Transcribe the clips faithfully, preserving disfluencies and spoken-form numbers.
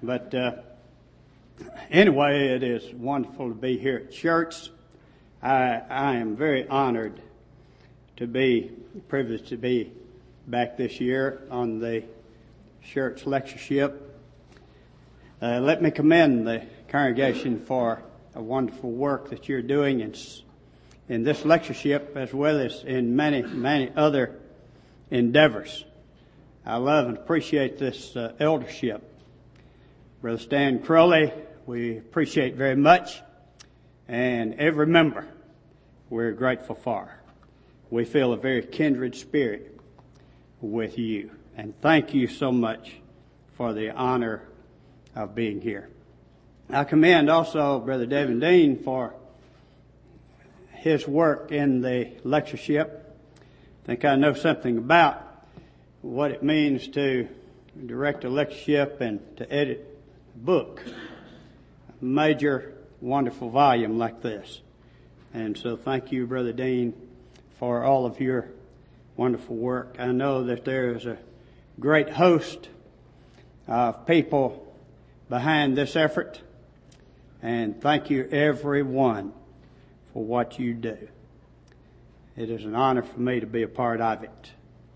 But uh, anyway, it is wonderful to be here at church. I, I am very honored to be privileged to be back this year on the church lectureship. Uh, let me commend the congregation for a wonderful work that you're doing in, in this lectureship as well as in many, many other endeavors. I love and appreciate this uh, eldership. Brother Stan Crowley, we appreciate very much, and every member we're grateful for. We feel a very kindred spirit with you, and thank you so much for the honor of being here. I commend also Brother David Dean for his work in the lectureship. I think I know something about what it means to direct a lectureship and to edit a book, a major, wonderful volume like this. And so thank you, Brother Dean, for all of your wonderful work. I know that there is a great host of people behind this effort, and thank you everyone for what you do. It is an honor for me to be a part of it.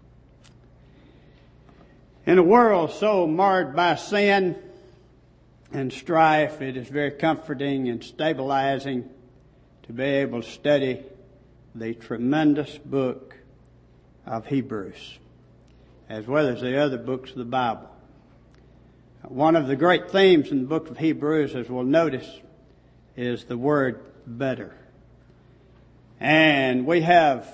In a world so marred by sin and strife, it is very comforting and stabilizing to be able to study the tremendous book of Hebrews, as well as the other books of the Bible. One of the great themes in the book of Hebrews, as we'll notice, is the word better. And we have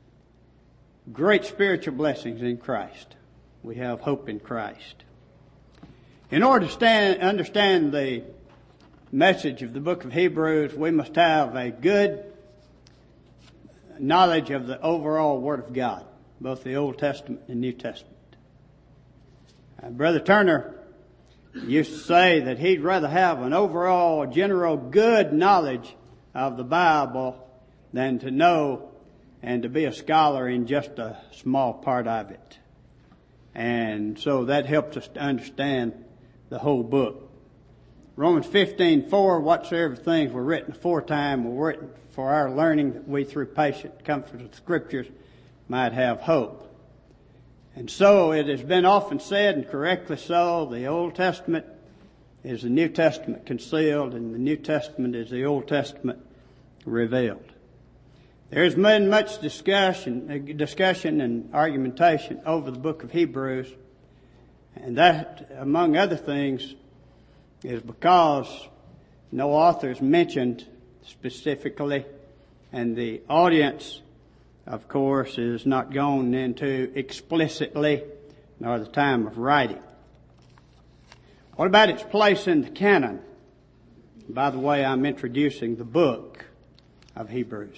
great spiritual blessings in Christ. We have hope in Christ. In order to stand, understand the message of the book of Hebrews, we must have a good knowledge of the overall Word of God, both the Old Testament and New Testament. Uh, Brother Turner used to say that he'd rather have an overall, general, good knowledge of the Bible than to know and to be a scholar in just a small part of it. And so that helps us to understand the whole book. Romans fifteen four, whatsoever things were written aforetime were written for our learning, that we through patient comfort of the Scriptures might have hope. And so it has been often said, and correctly so, the Old Testament is the New Testament concealed, and the New Testament is the Old Testament revealed. There's been much discussion, discussion and argumentation over the book of Hebrews, and that, among other things, is because no author is mentioned specifically, and the audience, of course, is not gone into explicitly, nor the time of writing. What about its place in the canon? By the way, I'm introducing the book of Hebrews.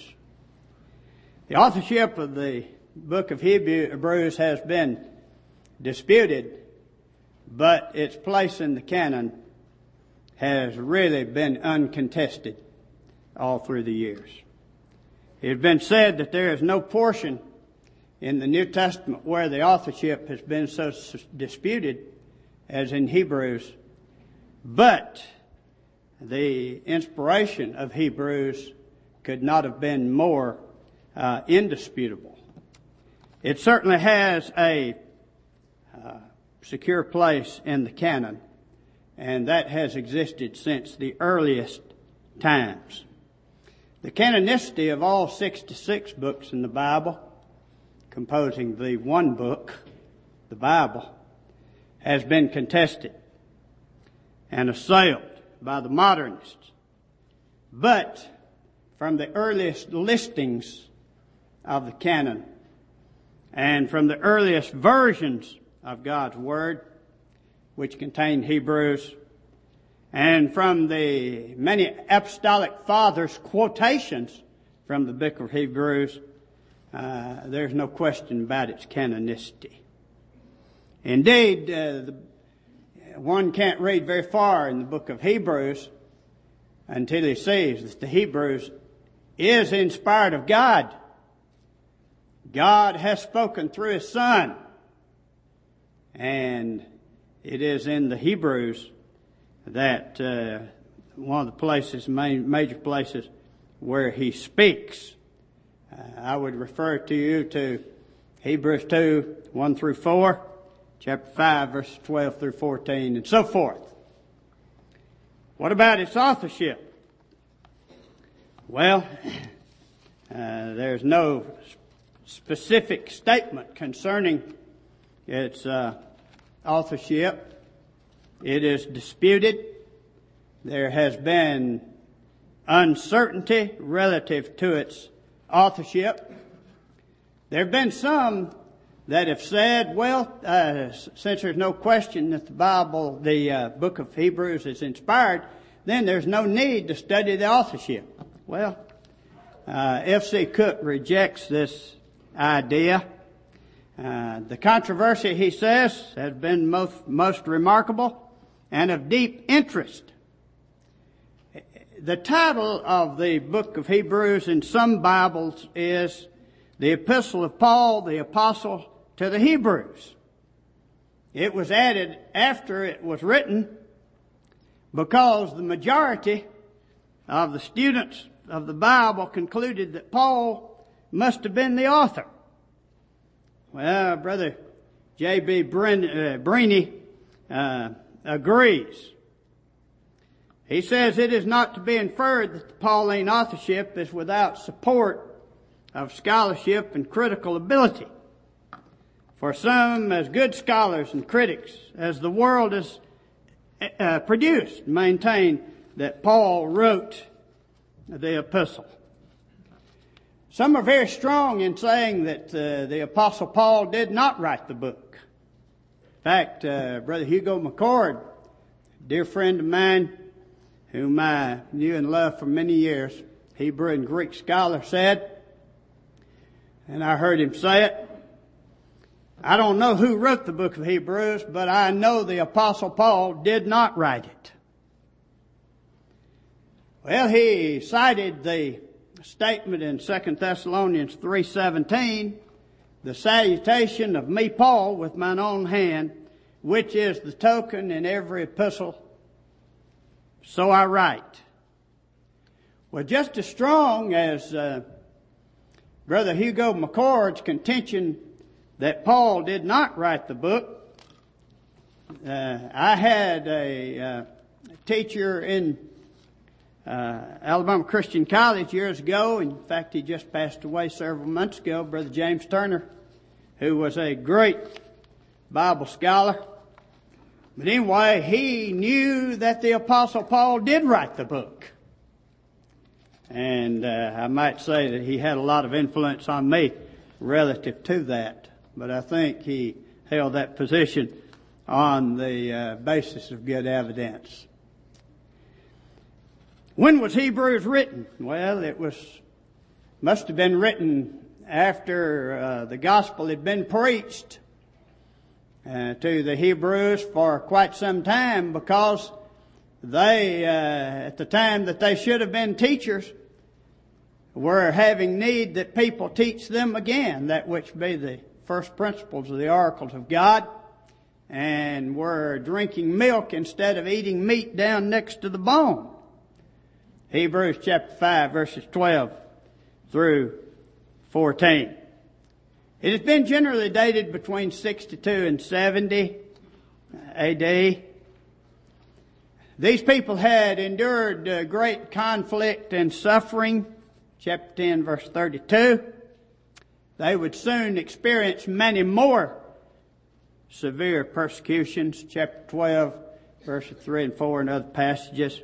The authorship of the book of Hebrews has been disputed, but its place in the canon has really been uncontested all through the years. It has been said that there is no portion in the New Testament where the authorship has been so disputed as in Hebrews, but the inspiration of Hebrews could not have been more uh, indisputable. It certainly has a uh, secure place in the canon, and that has existed since the earliest times. The canonicity of all sixty-six books in the Bible, composing the one book, the Bible, has been contested and assailed by the modernists. But from the earliest listings of the canon and from the earliest versions of God's Word, which contain Hebrews, and from the many apostolic fathers' quotations from the book of Hebrews, uh, there's no question about its canonicity. Indeed, uh, the, one can't read very far in the book of Hebrews until he sees that the Hebrews is inspired of God. God has spoken through His Son. And it is in the Hebrews that uh, one of the places, main, major places where he speaks. Uh, I would refer to you to Hebrews two, one through four, chapter five, verses twelve through fourteen, and so forth. What about its authorship? Well, uh, there's no specific statement concerning its uh, authorship. It is disputed. There has been uncertainty relative to its authorship. There have been some that have said, well, uh, since there's no question that the Bible, the uh, book of Hebrews is inspired, then there's no need to study the authorship. Well, uh, F C Cook rejects this idea. Uh, the controversy, he says, has been most, most remarkable and of deep interest. The title of the book of Hebrews in some Bibles is the Epistle of Paul, the Apostle to the Hebrews. It was added after it was written because the majority of the students of the Bible concluded that Paul must have been the author. Well, Brother J B Breeny uh, agrees. He says it is not to be inferred that the Pauline authorship is without support of scholarship and critical ability. For some, as good scholars and critics as the world has uh, produced, maintain that Paul wrote the epistle. Some are very strong in saying that uh, the Apostle Paul did not write the book. In fact, uh, Brother Hugo McCord, a dear friend of mine, whom I knew and loved for many years, Hebrew and Greek scholar, said, and I heard him say it, I don't know who wrote the book of Hebrews, but I know the Apostle Paul did not write it. Well, he cited the statement in Second Thessalonians three seventeen, the salutation of me, Paul, with mine own hand, which is the token in every epistle, so I write. Well, just as strong as uh, Brother Hugo McCord's contention that Paul did not write the book, uh, I had a uh, teacher in uh, Alabama Christian College years ago. In fact, he just passed away several months ago, Brother James Turner, who was a great Bible scholar. But anyway, he knew that the Apostle Paul did write the book. And uh, I might say that he had a lot of influence on me relative to that. But I think he held that position on the uh, basis of good evidence. When was Hebrews written? Well, it was, must have been written after uh, the gospel had been preached uh, to the Hebrews for quite some time, because they, uh, at the time that they should have been teachers, were having need that people teach them again that which be the first principles of the oracles of God, and were drinking milk instead of eating meat down next to the bone. Hebrews chapter five, verses twelve through fourteen. It has been generally dated between sixty-two and seventy A D. These people had endured uh, great conflict and suffering. Chapter ten, verse thirty-two. They would soon experience many more severe persecutions. Chapter twelve, verses three and four, and other passages.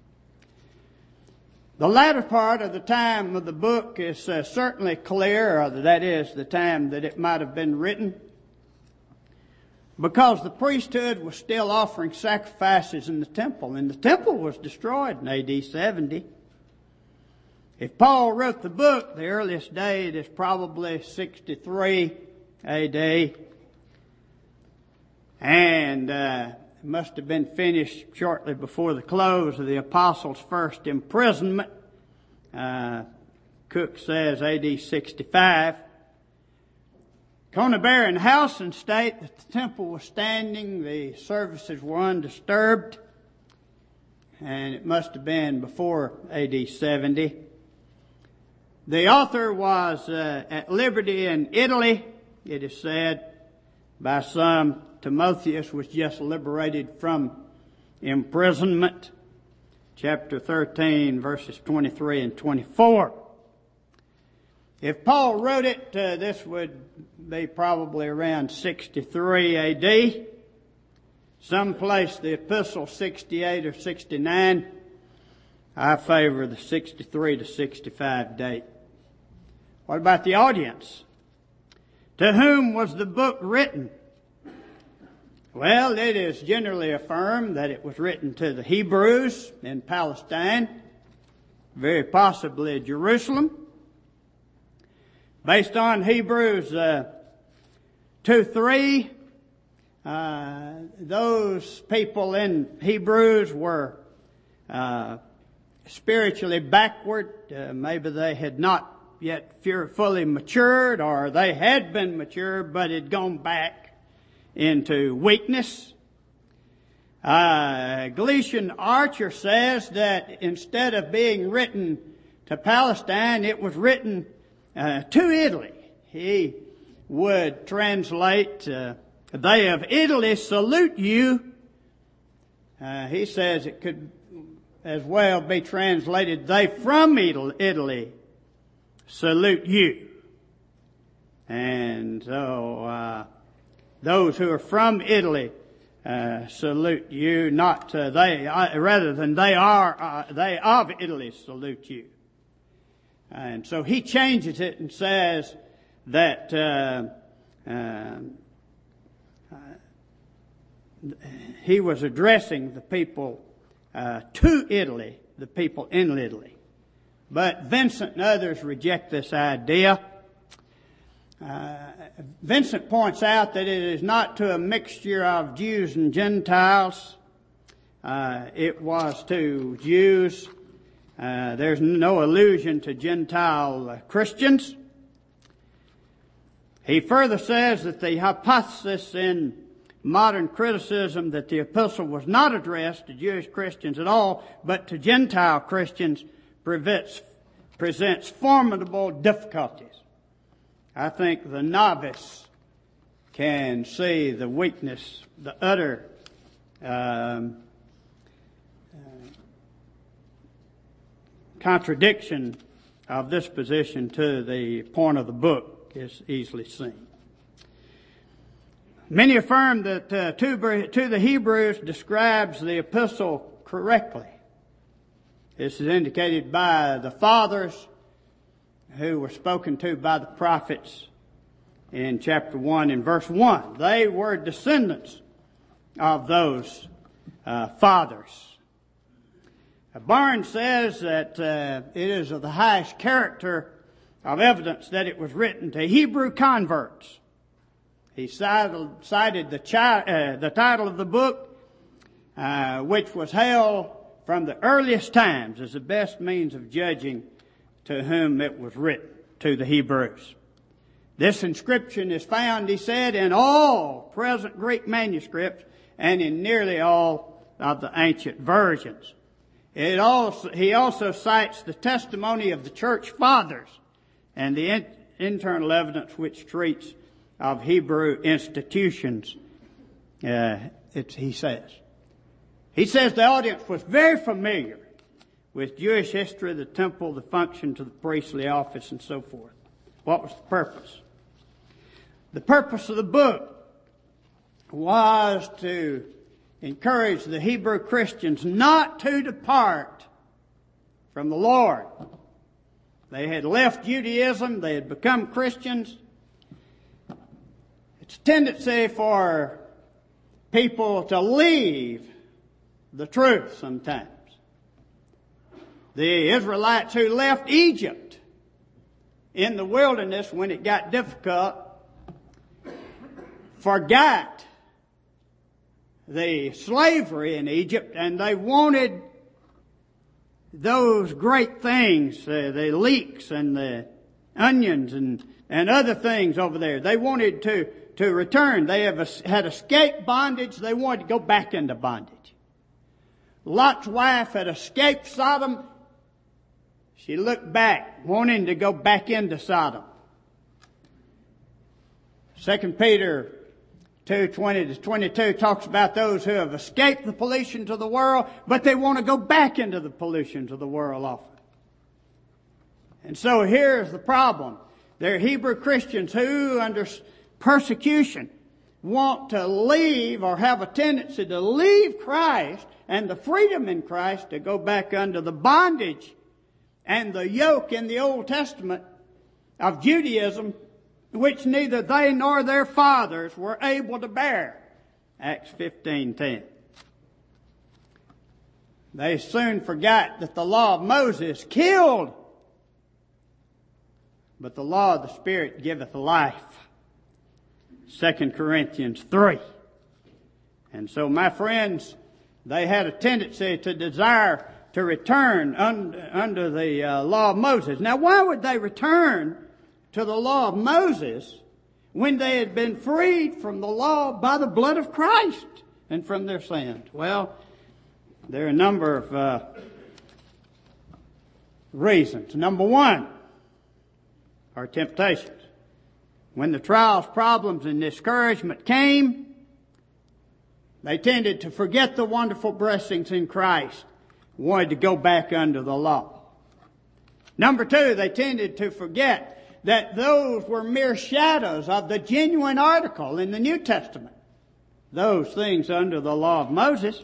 The latter part of the time of the book is uh, certainly clear, or that is, the time that it might have been written, because the priesthood was still offering sacrifices in the temple, and the temple was destroyed in A D seventy. If Paul wrote the book, the earliest date is probably sixty-three A D, and uh, it must have been finished shortly before the close of the apostles' first imprisonment. Uh, Cook says A D sixty-five. Conybeare and Howson state that the temple was standing, the services were undisturbed. and it must have been before A D seventy. The author was uh, at liberty in Italy, it is said by some. Timotheus was just liberated from imprisonment. Chapter thirteen, verses twenty-three and twenty-four. If Paul wrote it, uh, this would be probably around sixty-three A D. Some place the epistle sixty-eight or sixty-nine. I favor the sixty-three to sixty-five date. What about the audience? To whom was the book written? Well, it is generally affirmed that it was written to the Hebrews in Palestine, very possibly Jerusalem. Based on Hebrews uh, two three, uh, those people in Hebrews were uh, spiritually backward. Uh, maybe they had not yet fully matured, or they had been matured but had gone back into weakness. Uh, Galatian Archer says that instead of being written to Palestine, it was written uh, to Italy. He would translate, uh, they of Italy salute you. Uh, he says it could as well be translated, they from Italy salute you. And so, uh, those who are from Italy uh, salute you, not uh, they, uh, rather than they are, uh, they of Italy salute you. And so he changes it and says that uh, uh, uh, he was addressing the people uh, to Italy, the people in Italy. But Vincent and others reject this idea. Uh, Vincent points out that it is not to a mixture of Jews and Gentiles. Uh, it was to Jews. Uh, there's no allusion to Gentile uh, Christians. He further says that the hypothesis in modern criticism that the epistle was not addressed to Jewish Christians at all, but to Gentile Christians presents, presents formidable difficulties. I think the novice can see the weakness, the utter um, uh, contradiction of this position to the point of the book is easily seen. Many affirm that uh, to, to the Hebrews describes the epistle correctly. This is indicated by the fathers who were spoken to by the prophets in chapter one and verse one. They were descendants of those uh, fathers. Uh, Barnes says that uh, it is of the highest character of evidence that it was written to Hebrew converts. He cited, cited the, chi- uh, the title of the book, uh, which was held from the earliest times as the best means of judging to whom it was written, to the Hebrews. This inscription is found, he said, in all present Greek manuscripts and in nearly all of the ancient versions. It also, he also cites the testimony of the church fathers and the in, internal evidence which treats of Hebrew institutions, uh, it's, he says. He says the audience was very familiar with Jewish history, the temple, the functions of the priestly office, and so forth. What was the purpose? The purpose of the book was to encourage the Hebrew Christians not to depart from the Lord. They had left Judaism, they had become Christians. It's a tendency for people to leave the truth sometimes. The Israelites who left Egypt in the wilderness when it got difficult forgot the slavery in Egypt, and they wanted those great things, uh, the leeks and the onions and, and other things over there. They wanted to, to return. They have had escaped bondage. They wanted to go back into bondage. Lot's wife had escaped Sodom, she looked back, wanting to go back into Sodom. Second Peter two twenty to twenty-two talks about those who have escaped the pollutions of the world, but they want to go back into the pollutions of the world often. And so here's the problem. There are Hebrew Christians who, under persecution, want to leave or have a tendency to leave Christ and the freedom in Christ to go back under the bondage and the yoke in the Old Testament of Judaism, which neither they nor their fathers were able to bear. Acts fifteen ten. They soon forgot that the law of Moses killed, but the law of the Spirit giveth life. Second Corinthians three. And so, my friends, they had a tendency to desire to return under, under the uh, law of Moses. Now, why would they return to the law of Moses when they had been freed from the law by the blood of Christ and from their sins? Well, there are a number of uh, reasons. Number one are temptations. When the trials, problems, and discouragement came, they tended to forget the wonderful blessings in Christ, wanted to go back under the law. Number two, they tended to forget that those were mere shadows of the genuine article in the New Testament. Those things under the law of Moses.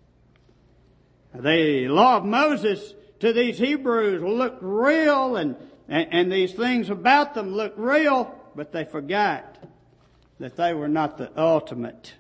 The law of Moses to these Hebrews looked real, and, and, and these things about them looked real, but they forgot that they were not the ultimate.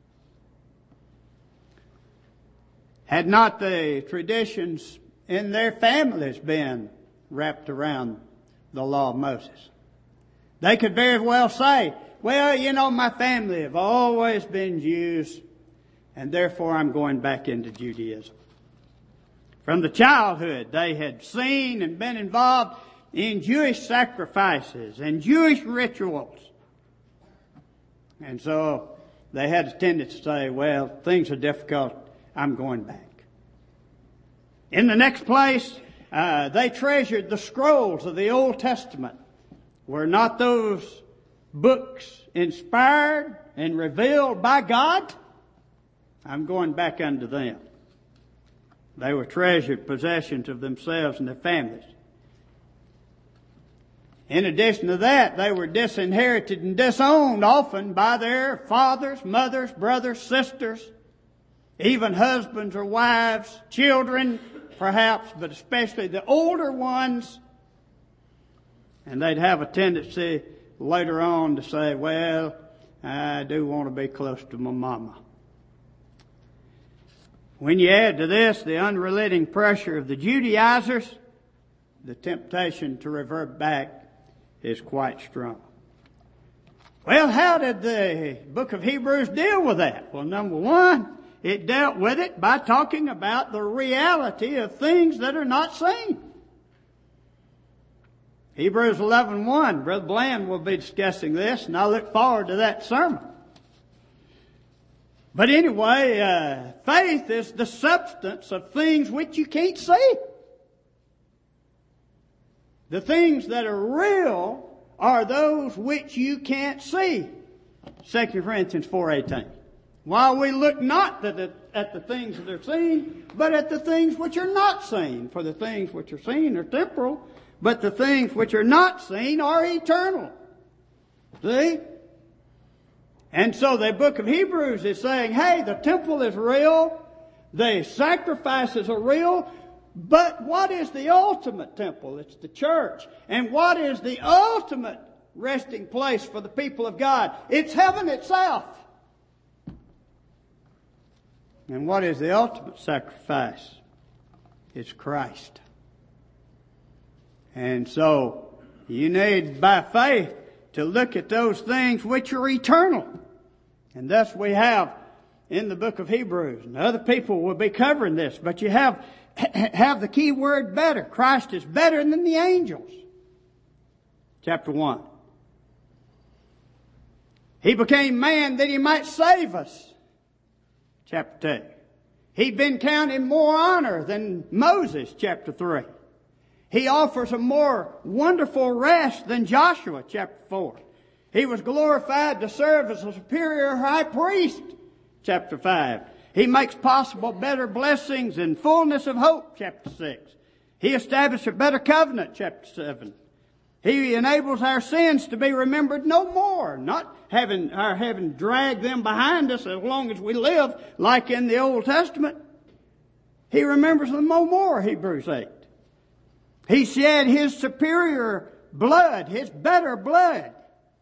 Had not the traditions in their families been wrapped around the law of Moses, they could very well say, well, you know, my family have always been Jews, and therefore I'm going back into Judaism. From the childhood, they had seen and been involved in Jewish sacrifices and Jewish rituals. And so they had a tendency to say, well, things are difficult, I'm going back. In the next place, uh, they treasured the scrolls of the Old Testament. Were not those books inspired and revealed by God? I'm going back unto them. They were treasured possessions of themselves and their families. In addition to that, they were disinherited and disowned often by their fathers, mothers, brothers, sisters, even husbands or wives, children, perhaps, but especially the older ones. And they'd have a tendency later on to say, well, I do want to be close to my mama. When you add to this the unrelenting pressure of the Judaizers, the temptation to revert back is quite strong. Well, how did the book of Hebrews deal with that? Well, number one, it dealt with it by talking about the reality of things that are not seen. Hebrews eleven one, Brother Bland will be discussing this, and I look forward to that sermon. But anyway, uh, faith is the substance of things which you can't see. The things that are real are those which you can't see. Second Corinthians four eighteen. While we look not at the, at the things that are seen, but at the things which are not seen. For the things which are seen are temporal, but the things which are not seen are eternal. See? And so the book of Hebrews is saying, hey, the temple is real, the sacrifices are real, but what is the ultimate temple? It's the church. And what is the ultimate resting place for the people of God? It's heaven itself. And what is the ultimate sacrifice? It's Christ. And so you need, by faith, to look at those things which are eternal. And thus we have in the book of Hebrews, and other people will be covering this, but you have have the key word better. Christ is better than the angels. Chapter one. He became man that he might save us. Chapter two. He'd been counted more honor than Moses, chapter three. He offers a more wonderful rest than Joshua, chapter four. He was glorified to serve as a superior high priest, chapter five. He makes possible better blessings and fullness of hope, chapter six. He established a better covenant, chapter seven. He enables our sins to be remembered no more, not having our having dragged them behind us as long as we live, like in the Old Testament. He remembers them no more, Hebrews eight. He shed His superior blood, His better blood,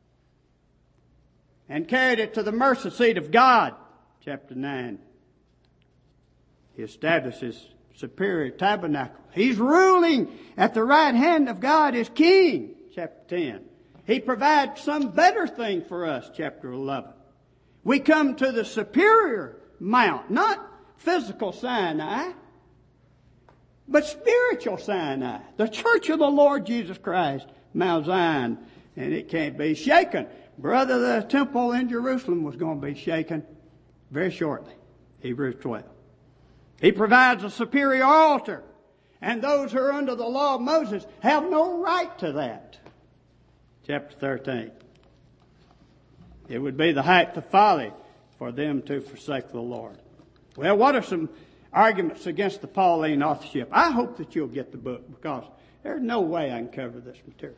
and carried it to the mercy seat of God, chapter nine. He establishes superior tabernacle. He's ruling at the right hand of God as King, chapter ten. He provides some better thing for us, chapter eleven. We come to the superior mount, not physical Sinai, but spiritual Sinai, the church of the Lord Jesus Christ, Mount Zion, and it can't be shaken. Brother, the temple in Jerusalem was going to be shaken very shortly. Hebrews twelve. He provides a superior altar, and those who are under the law of Moses have no right to that. Chapter thirteen. It would be the height of folly for them to forsake the Lord. Well, what are some arguments against the Pauline authorship? I hope that you'll get the book, because there's no way I can cover this material.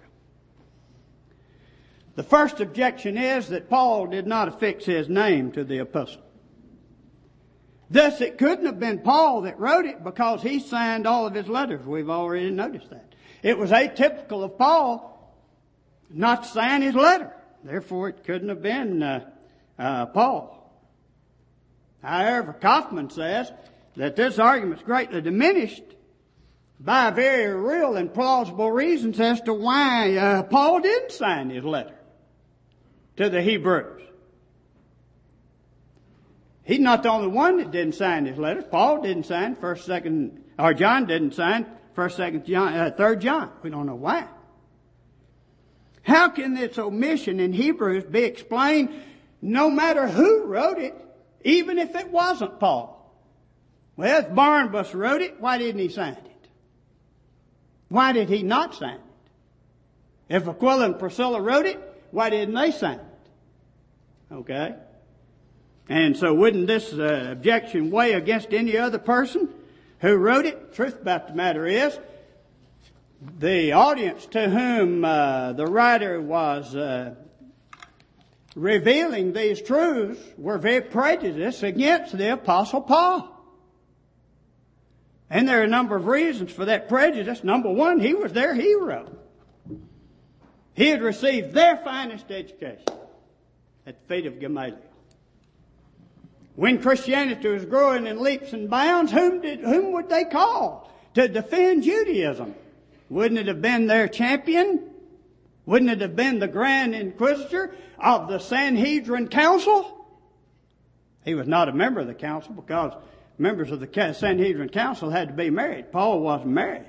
The first objection is that Paul did not affix his name to the epistle. Thus, it couldn't have been Paul that wrote it, because he signed all of his letters. We've already noticed that. It was atypical of Paul not to sign his letter. Therefore, it couldn't have been uh, uh, Paul. However, Kaufman says that this argument is greatly diminished by very real and plausible reasons as to why uh, Paul didn't sign his letter to the Hebrews. He's not the only one that didn't sign his letter. Paul didn't sign first, second, or John didn't sign first, second John, uh, third John. We don't know why. How can this omission in Hebrews be explained no matter who wrote it, even if it wasn't Paul? Well, if Barnabas wrote it, why didn't he sign it? Why did he not sign it? If Aquila and Priscilla wrote it, why didn't they sign it? Okay? And so wouldn't this uh, objection weigh against any other person who wrote it? Truth about the matter is, the audience to whom uh, the writer was uh, revealing these truths were very prejudiced against the Apostle Paul. And there are a number of reasons for that prejudice. Number one, he was their hero. He had received their finest education at the feet of Gamaliel. When Christianity was growing in leaps and bounds, whom did, whom would they call to defend Judaism? Wouldn't it have been their champion? Wouldn't it have been the Grand Inquisitor of the Sanhedrin Council? He was not a member of the council, because members of the Sanhedrin Council had to be married. Paul wasn't married.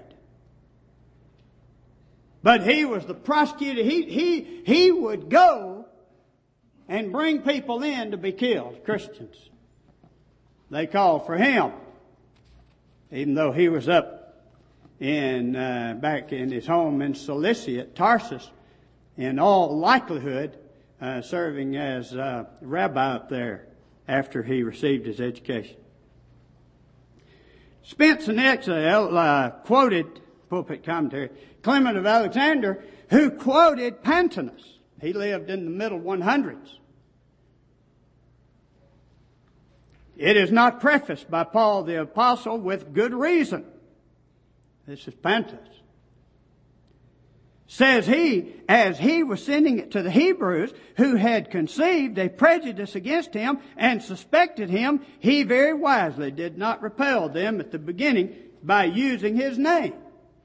But he was the prosecutor. He, he, he would go and bring people in to be killed, Christians. They called for him, even though he was up in uh, back in his home in Cilicia at Tarsus, in all likelihood uh, serving as uh, rabbi up there after he received his education. Spence in Exile uh, quoted, pulpit commentary, Clement of Alexander, who quoted Pantanus. He lived in the middle one hundreds. It is not prefaced by Paul the Apostle with good reason. This is Pantanus. Says he, as he was sending it to the Hebrews who had conceived a prejudice against him and suspected him, he very wisely did not repel them at the beginning by using his name.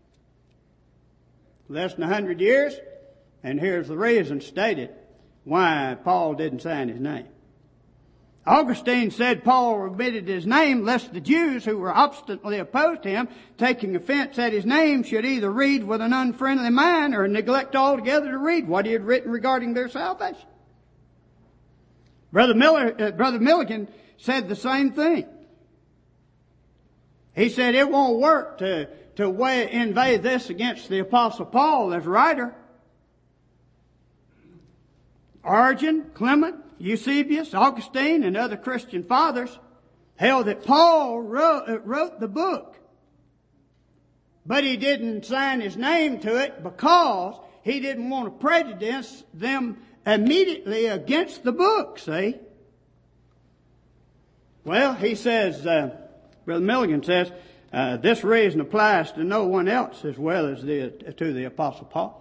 Less than a hundred years, and here's the reason stated why Paul didn't sign his name. Augustine said Paul omitted his name lest the Jews who were obstinately opposed to him, taking offense at his name, should either read with an unfriendly mind or neglect altogether to read what he had written regarding their salvation. Brother Miller, uh, Brother Milligan said the same thing. He said it won't work to, to weigh, invade this against the Apostle Paul as writer. Origen, Clement, Eusebius, Augustine, and other Christian fathers held that Paul wrote, wrote the book. But he didn't sign his name to it because he didn't want to prejudice them immediately against the book, see? Well, he says, uh, Brother Milligan says, uh, this reason applies to no one else as well as the, to the Apostle Paul.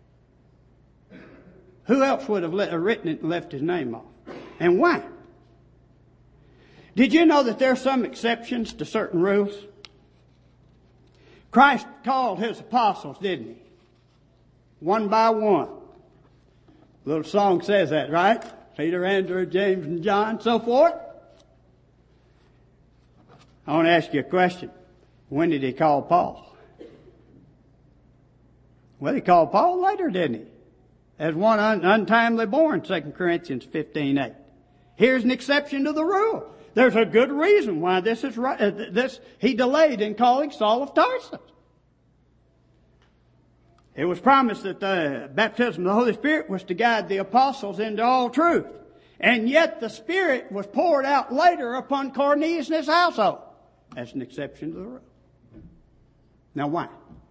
Who else would have let, uh, written it and left his name off? And why? Did you know that there are some exceptions to certain rules? Christ called his apostles, didn't he? One by one. The little song says that, right? Peter, Andrew, James, and John, so forth. I want to ask you a question. When did he call Paul? Well, he called Paul later, didn't he? As one un- untimely born, Second Corinthians fifteen eight. Here's an exception to the rule. There's a good reason why this is right. Uh, this he delayed in calling Saul of Tarsus. It was promised that the baptism of the Holy Spirit was to guide the apostles into all truth. And yet the Spirit was poured out later upon Cornelius and his household. That's an exception to the rule. Now why?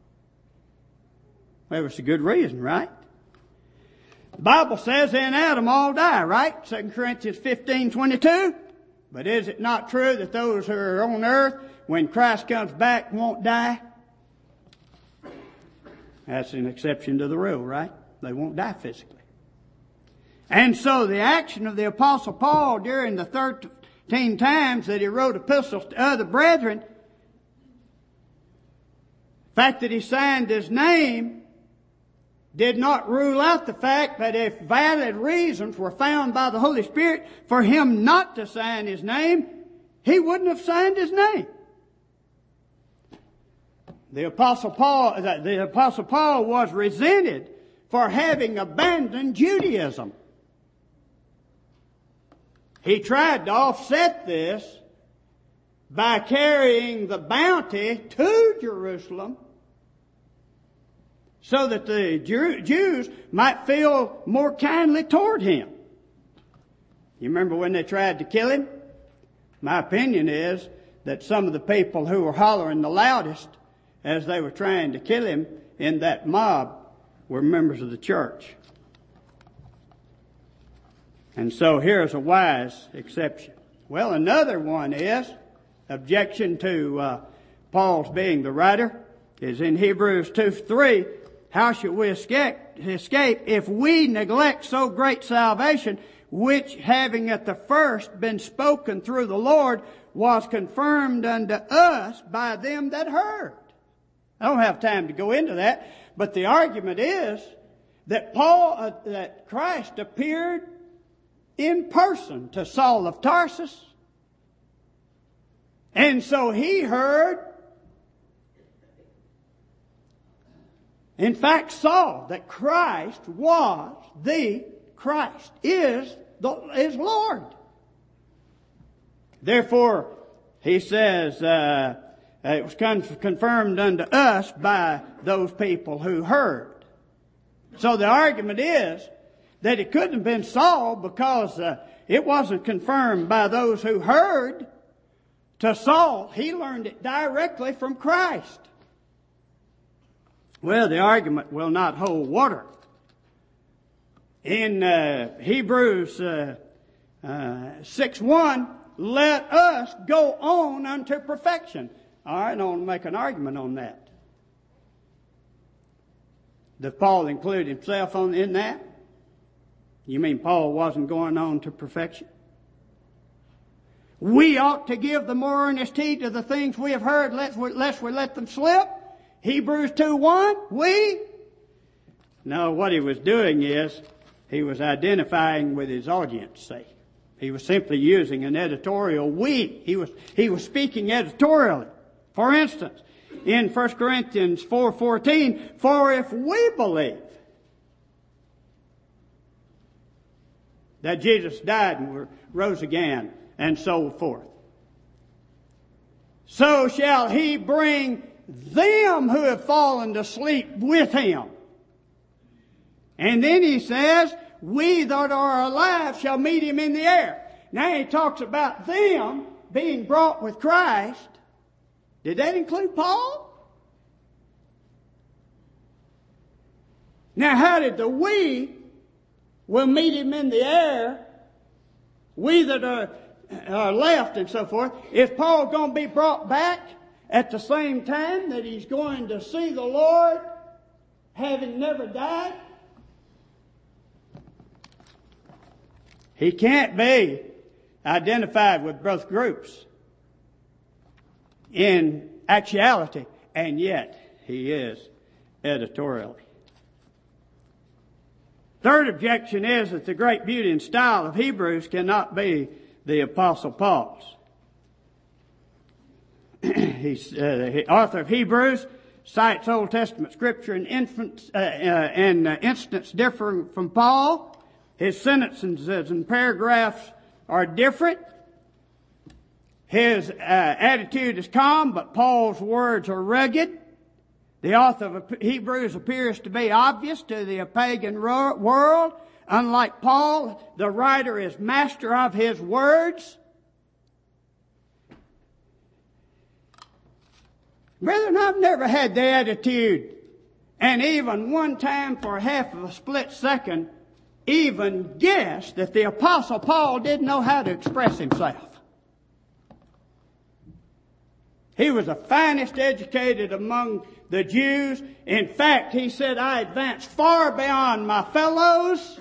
Well, it was a good reason, right? The Bible says in Adam all die, right? Second Corinthians fifteen twenty-two. But is it not true that those who are on earth, when Christ comes back, won't die? That's an exception to the rule, right? They won't die physically. And so the action of the Apostle Paul during the thirteen times that he wrote epistles to other brethren, the fact that he signed his name did not rule out the fact that if valid reasons were found by the Holy Spirit for him not to sign his name, he wouldn't have signed his name. The Apostle Paul, the Apostle Paul was resented for having abandoned Judaism. He tried to offset this by carrying the bounty to Jerusalem so that the Jews might feel more kindly toward him. You remember when they tried to kill him? My opinion is that some of the people who were hollering the loudest as they were trying to kill him in that mob were members of the church. And so here's a wise exception. Well, another one is objection to uh, Paul's being the writer is in Hebrews two three. How shall we escape, escape if we neglect so great salvation, which having at the first been spoken through the Lord, was confirmed unto us by them that heard? I don't have time to go into that, but the argument is that Paul, uh, that Christ appeared in person to Saul of Tarsus, and so he heard. In fact, saw that Christ was the Christ, is the, is Lord. Therefore, he says, uh, it was con- confirmed unto us by those people who heard. So the argument is that it couldn't have been Saul because uh, it wasn't confirmed by those who heard. To Saul, he learned it directly from Christ. Well, the argument will not hold water. In uh, Hebrews uh, uh, six one, let us go on unto perfection. All right, I want to make an argument on that. Did Paul include himself on, in that? You mean Paul wasn't going on to perfection? We ought to give the more earnest heed to the things we have heard, lest we, lest we let them slip. Hebrews two one, we? No, what he was doing is, he was identifying with his audience, see. He was simply using an editorial we. He was, he was speaking editorially. For instance, in First Corinthians four fourteen, for if we believe that Jesus died and rose again, and so forth. so shall he bring them who have fallen to sleep with him. And then he says, we that are alive shall meet him in the air. Now he talks about them being brought with Christ. Did that include Paul? Now how did the we will meet him in the air, we that are, are left and so forth, is Paul going to be brought back at the same time that he's going to see the Lord, having never died? He can't be identified with both groups in actuality, and yet he is editorially. Third objection is that the great beauty and style of Hebrews cannot be the Apostle Paul's. He's, uh, the author of Hebrews cites Old Testament scripture and, infants, uh, uh, and uh, instance differing from Paul. His sentences and paragraphs are different. His uh, attitude is calm, but Paul's words are rugged. The author of Hebrews appears to be obvious to the pagan world. Unlike Paul, the writer is master of his words. Brethren, I've never had the attitude, and even one time for half of a split second, even guessed that the Apostle Paul didn't know how to express himself. He was the finest educated among the Jews. In fact, he said, I advanced far beyond my fellows.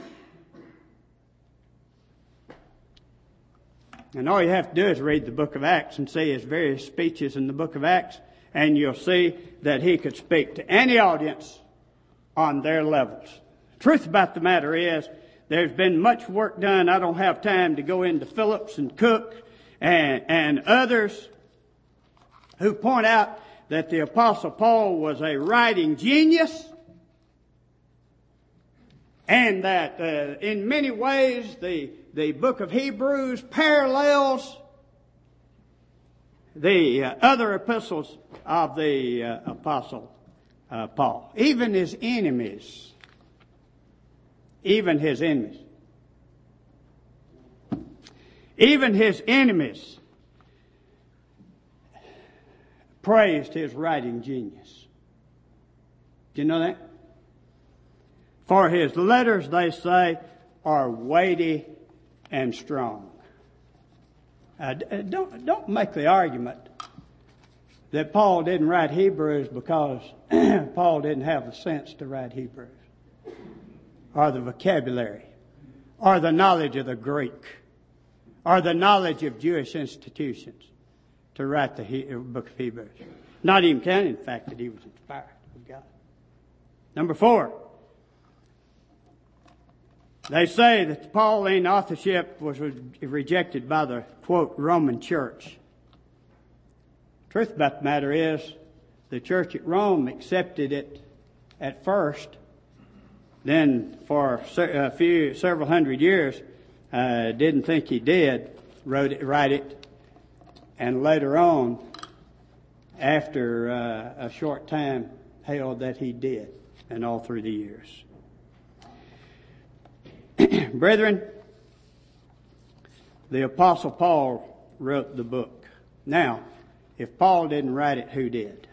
And all you have to do is read the book of Acts and see his various speeches in the book of Acts, and you'll see that he could speak to any audience on their levels. The truth about the matter is, there's been much work done. I don't have time to go into Phillips and Cook and, and others who point out that the Apostle Paul was a writing genius, and that uh, in many ways the, the book of Hebrews parallels the uh, other epistles of the uh, Apostle uh, Paul. Even his enemies, even his enemies, even his enemies praised his writing genius. Do you know that? For his letters, they say, are weighty and strong. Uh, don't, don't make the argument that Paul didn't write Hebrews because Paul didn't have the sense to write Hebrews, or the vocabulary, or the knowledge of the Greek, or the knowledge of Jewish institutions to write the he- book of Hebrews. Not even counting the fact that he was inspired of God. Number four, they say that the Pauline authorship was re- rejected by the, quote, Roman church. The truth about the matter is, the church at Rome accepted it at first. Then for a few, several hundred years, uh, didn't think he did wrote it, write it. And later on, after uh, a short time, held that he did, and all through the years. Brethren, the Apostle Paul wrote the book. Now, if Paul didn't write it, who did?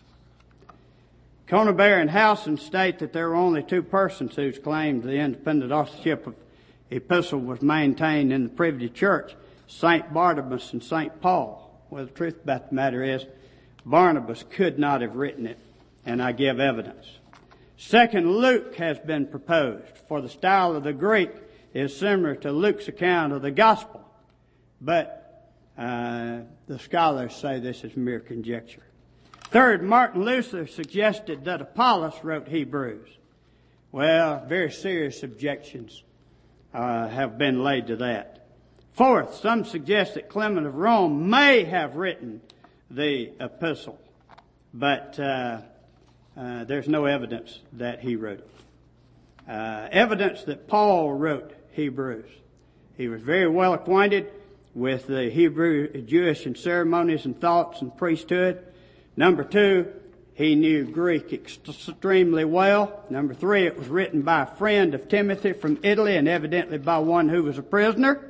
Conover and Howson state that there were only two persons whose claimed the independent authorship of the epistle was maintained in the primitive church, Saint Barnabas and Saint Paul. Well, the truth about the matter is, Barnabas could not have written it, and I give evidence. Second, Luke has been proposed, for the style of the Greek is similar to Luke's account of the gospel. But uh, the scholars say this is mere conjecture. Third, Martin Luther suggested that Apollos wrote Hebrews. Well, very serious objections uh, have been laid to that. Fourth, some suggest that Clement of Rome may have written the epistle, but uh, uh, there's no evidence that he wrote it. Uh, evidence that Paul wrote Hebrews. He was very well acquainted with the Hebrew, Jewish and ceremonies and thoughts and priesthood. Number two, he knew Greek extremely well. Number three, it was written by a friend of Timothy from Italy and evidently by one who was a prisoner.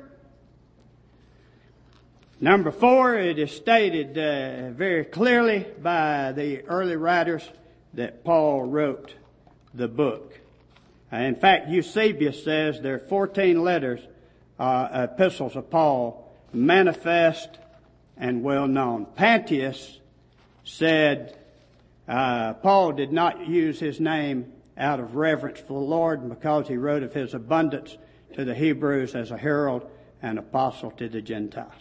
Number four, it is stated uh, very clearly by the early writers that Paul wrote the book. Uh, in fact, Eusebius says there are fourteen letters, uh, epistles of Paul, manifest and well known. Pantius said uh, Paul did not use his name out of reverence for the Lord because he wrote of his abundance to the Hebrews as a herald and apostle to the Gentiles.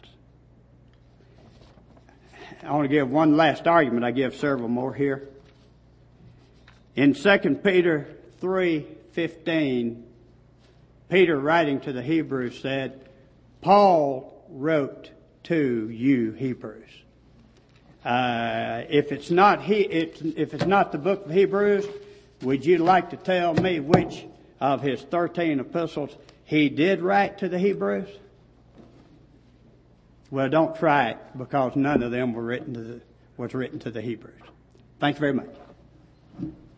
I want to give one last argument. I give several more here. In Second Peter three fifteen, Peter writing to the Hebrews said, Paul wrote to you Hebrews. Uh, if it's not he, it's, if it's not the book of Hebrews, would you like to tell me which of his thirteen epistles he did write to the Hebrews? Well, don't try it, because none of them were written to the, was written to the Hebrews. Thanks very much.